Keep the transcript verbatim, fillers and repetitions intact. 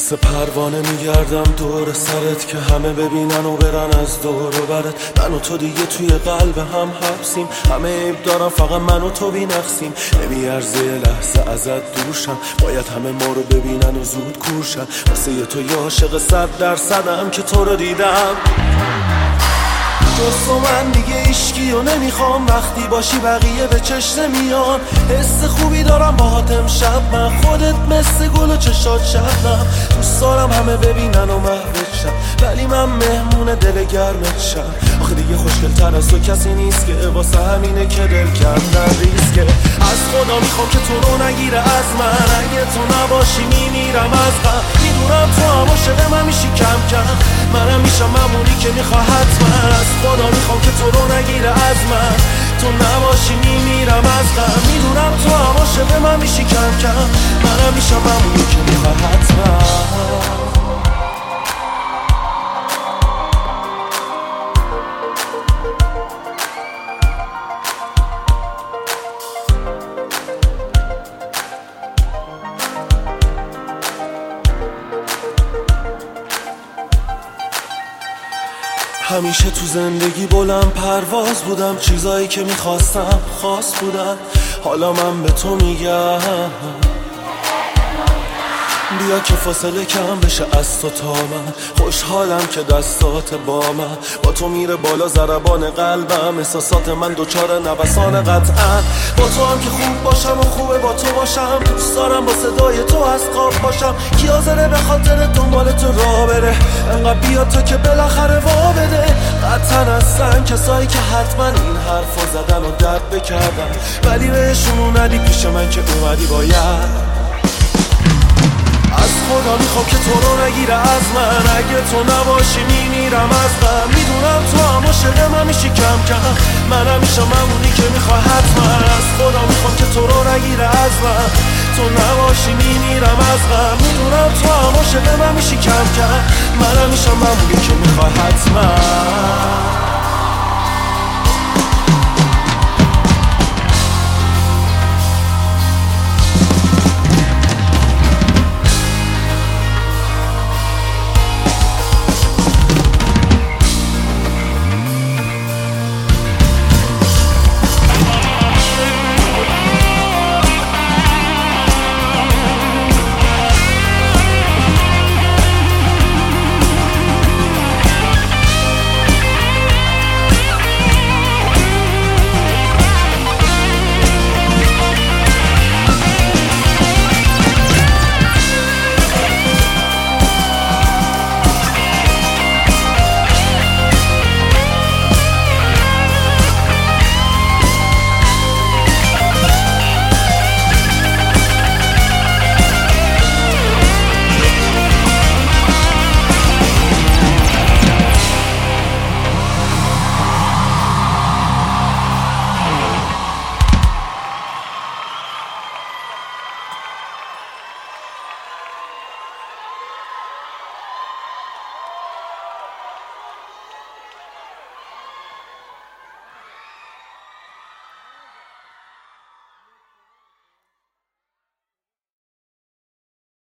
مثل پروانه میگردم دور سرت که همه ببینن و برن از دور و برت. من و تو دیگه توی قلب هم حبسیم، همه عیب دارم فقط من و تو بینقصیم. نمیارزه یه لحظه ازت دوشم، باید همه ما رو ببینن و زود کورشن. واسه یه تو یه عاشق صد درصدم که تو رو دیدم. جز تو من دیگه عشقی و نمیخوام، وقتی باشی بقیه به چشم نمیان. حس خوبی دارم باهات امشب، من خودت مثل گل و چشات شبنم. دوست دارم همه ببینن و محوت شم، ولی من مهمون دل گرمت شم. آخه دیگه خوشگل تر از تو کسی نیست که واسه همینه که دل کردن ریسکه. از خدا میخوام که تو رو نگیره از من، اگه تو نباشی میمیرم از غم. میدونم تو هم عاشق من میشی کم کم، منم میشم ممونی که میخواه حتما. از خدا میخوام که تو رو نگیره از من، تو نباشی میمیرم از غم. میدونم تو هم عاشق من میشی کم کم، منم میشم ممونی که میخواه حتما. همیشه تو زندگی بلند پرواز بودم، چیزایی که میخواستم خاص بودن. حالا من به تو میگم بیا که فاصله کم بشه از تو تا من. خوشحالم که دستات با من، با تو میره بالا ضربان قلبم. احساسات من دوچار نوسان قطعا، با تو هم که خوب باشم و خوبه با تو باشم. دوست دارم با صدای تو از خواب باشم، کی حاضره به خاطر دنبال تو راه بره. انقدر بیا تو که بالاخره وا بده. قطعا هستن کسایی که حتما این حرفو زدن و درد بکردن، ولی بهشون اومدی پیش من که اومدی باید. از خدا میخوام که تو رو نگیره از من، اگه تو نباشی میمیرم از غم. میدونم تو هم عاشق من میشی کم کم، منم میشم ممونی که میخواه حتما. از خدا میخوام که تو رو نگیره از من، تو نباشی میمیرم از غم. میدونم تو هم عاشق من میشی کم کم، منم میشم ممونی که میخواه حتما.